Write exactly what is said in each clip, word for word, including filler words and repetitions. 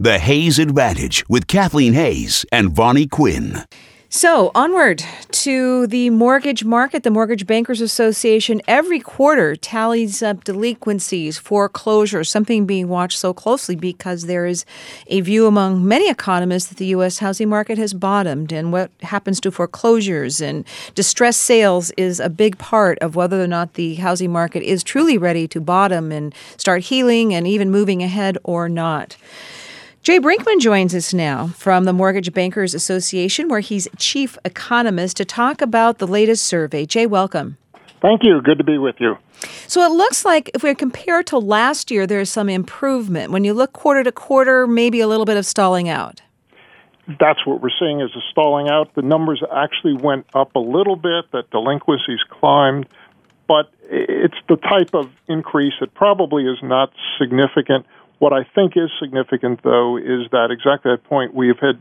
The Hayes Advantage with Kathleen Hayes and Vonnie Quinn. So, onward to the mortgage market. The Mortgage Bankers Association every quarter tallies up delinquencies, foreclosures, something being watched so closely because there is a view among many economists that the U S housing market has bottomed, and what happens to foreclosures and distressed sales is a big part of whether or not the housing market is truly ready to bottom and start healing and even moving ahead or not. Jay Brinkman joins us now from the Mortgage Bankers Association, where he's chief economist, to talk about the latest survey. Jay, welcome. Thank you. Good to be with you. So it looks like if we compare to last year, there's some improvement. When you look quarter to quarter, maybe a little bit of stalling out. That's what we're seeing is a stalling out. The numbers actually went up a little bit, that delinquencies climbed, but it's the type of increase that probably is not significant. What I think is significant, though, is that exactly that point. We have had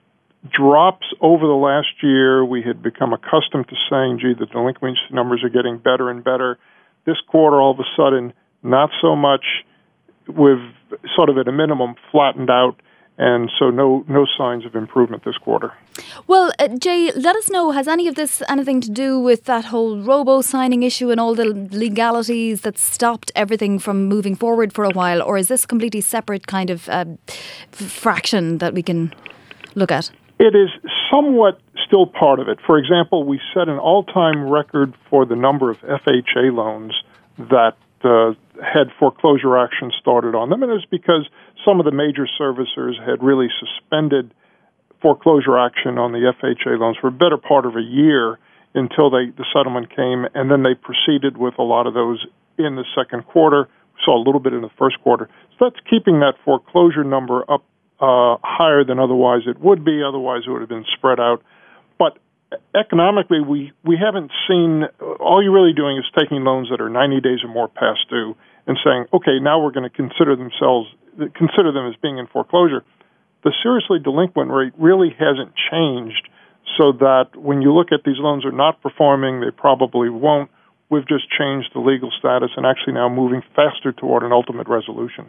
drops over the last year. We had become accustomed to saying, gee, the delinquency numbers are getting better and better. This quarter, all of a sudden, not so much. We've sort of, at a minimum, flattened out, and so no no signs of improvement this quarter. Well, uh, Jay, let us know, has any of this anything to do with that whole robo-signing issue and all the legalities that stopped everything from moving forward for a while, or is this a completely separate kind of uh, fraction that we can look at? It is somewhat still part of it. For example, we set an all-time record for the number of F H A loans that uh, had foreclosure action started on them, and it's because some of the major servicers had really suspended foreclosure action on the F H A loans for a better part of a year until they, the settlement came, and then they proceeded with a lot of those in the second quarter. We saw a little bit in the first quarter. So that's keeping that foreclosure number up uh, higher than otherwise it would be. Otherwise, it would have been spread out. But economically, we, we haven't seen, all you're really doing is taking loans that are ninety days or more past due and saying, okay, now we're going to consider themselves, consider them as being in foreclosure. The seriously delinquent rate really hasn't changed, so that when you look at these loans are not performing, they probably won't. We've just changed the legal status and actually now moving faster toward an ultimate resolution.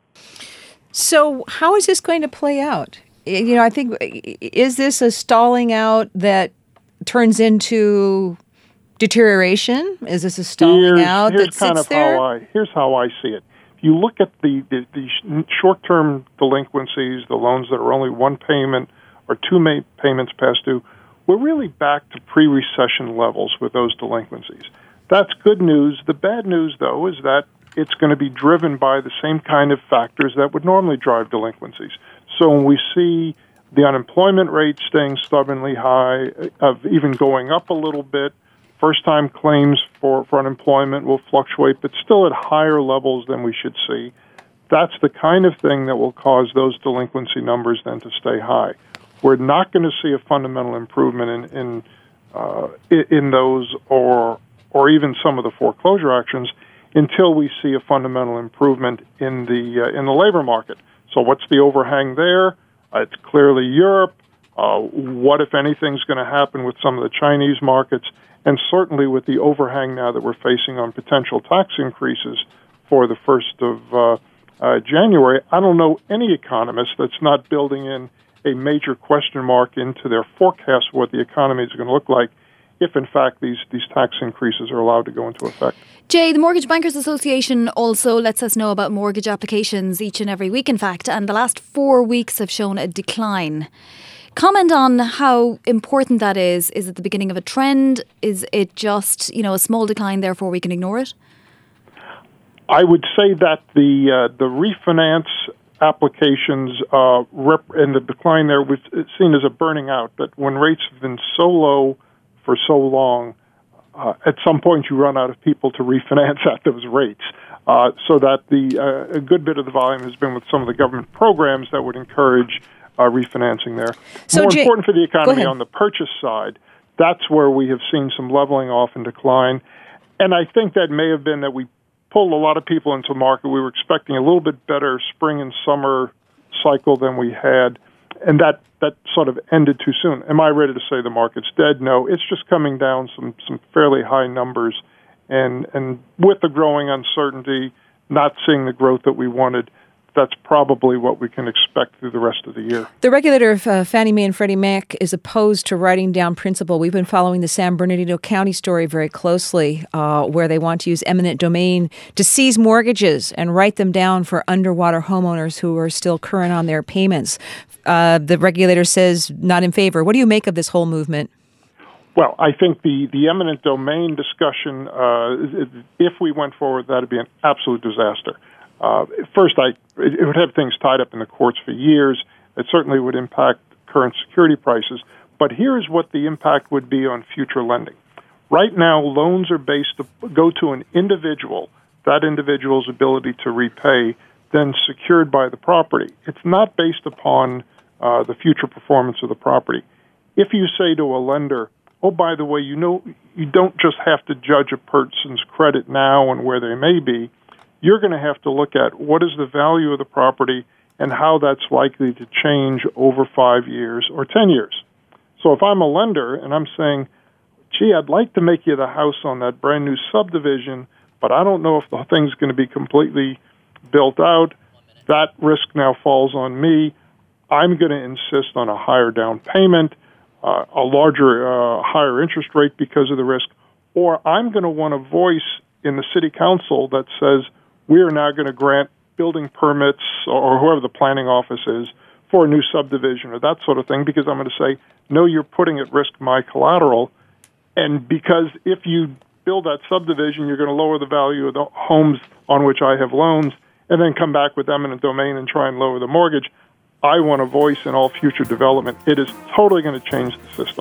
So how is this going to play out? You know, I think, is this a stalling out that turns into deterioration? Is this a stalling here's, out here's that sits kind of there? How I, here's how I see it. If you look at the, the, the short-term delinquencies, the loans that are only one payment or two ma- payments past due, we're really back to pre-recession levels with those delinquencies. That's good news. The bad news, though, is that it's going to be driven by the same kind of factors that would normally drive delinquencies. So when we see the unemployment rate staying stubbornly high, of even going up a little bit, first-time claims for, for unemployment will fluctuate, but still at higher levels than we should see. That's the kind of thing that will cause those delinquency numbers then to stay high. We're not going to see a fundamental improvement in in, uh, in those or or even some of the foreclosure actions until we see a fundamental improvement in the uh, in the labor market. So what's the overhang there? Uh, it's clearly Europe. Uh, what, if anything, is going to happen with some of the Chinese markets? And certainly with the overhang now that we're facing on potential tax increases for the first of uh, uh, January, I don't know any economist that's not building in a major question mark into their forecast of what the economy is going to look like if, in fact, these, these tax increases are allowed to go into effect. Jay, the Mortgage Bankers Association also lets us know about mortgage applications each and every week, in fact, and the last four weeks have shown a decline. Comment on how important that is. Is it the beginning of a trend? Is it just, you know, a small decline, therefore we can ignore it? I would say that the uh, the refinance applications uh, rep- and the decline there was seen as a burning out, that when rates have been so low for so long, uh, at some point you run out of people to refinance at those rates. Uh, so that the uh, a good bit of the volume has been with some of the government programs that would encourage Uh, refinancing there. So More Jay, important for the economy on the purchase side, that's where we have seen some leveling off and decline. And I think that may have been that we pulled a lot of people into the market. We were expecting a little bit better spring and summer cycle than we had, and that, that sort of ended too soon. Am I ready to say the market's dead? No, it's just coming down some, some fairly high numbers. And, and with the growing uncertainty, not seeing the growth that we wanted, that's probably what we can expect through the rest of the year. The regulator of uh, Fannie Mae and Freddie Mac is opposed to writing down principal. We've been following the San Bernardino County story very closely, uh, where they want to use eminent domain to seize mortgages and write them down for underwater homeowners who are still current on their payments. Uh, the regulator says not in favor. What do you make of this whole movement? Well, I think the, the eminent domain discussion, uh, if we went forward, that would be an absolute disaster. Uh, first, I it would have things tied up in the courts for years. It certainly would impact current security prices. But here's what the impact would be on future lending. Right now, loans are based to go to an individual, that individual's ability to repay, then secured by the property. It's not based upon uh, the future performance of the property. If you say to a lender, oh, by the way, you know, you don't just have to judge a person's credit now and where they may be. You're going to have to look at what is the value of the property and how that's likely to change over five years or ten years. So if I'm a lender and I'm saying, gee, I'd like to make you the house on that brand new subdivision, but I don't know if the thing's going to be completely built out, that risk now falls on me. I'm going to insist on a higher down payment, uh, a larger, uh, higher interest rate because of the risk, or I'm going to want a voice in the city council that says, we are now going to grant building permits, or whoever the planning office is, for a new subdivision or that sort of thing, because I'm going to say, no, you're putting at risk my collateral. And because if you build that subdivision, you're going to lower the value of the homes on which I have loans, and then come back with eminent domain and try and lower the mortgage. I want a voice in all future development. It is totally going to change the system.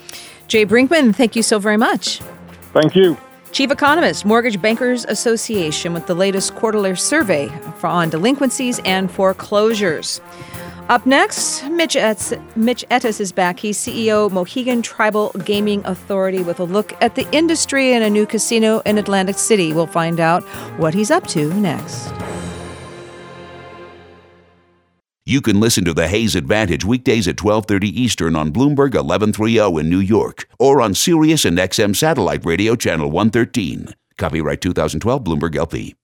Jay Brinkman, thank you so very much. Thank you. Chief Economist, Mortgage Bankers Association, with the latest quarterly survey for on delinquencies and foreclosures. Up next, Mitch Etz, Mitch Ettis is back. He's C E O of Mohegan Tribal Gaming Authority, with a look at the industry and a new casino in Atlantic City. We'll find out what he's up to next. You can listen to The Hayes Advantage weekdays at twelve thirty Eastern on Bloomberg eleven thirty in New York, or on Sirius and X M Satellite Radio Channel one thirteen. Copyright two thousand twelve Bloomberg L P.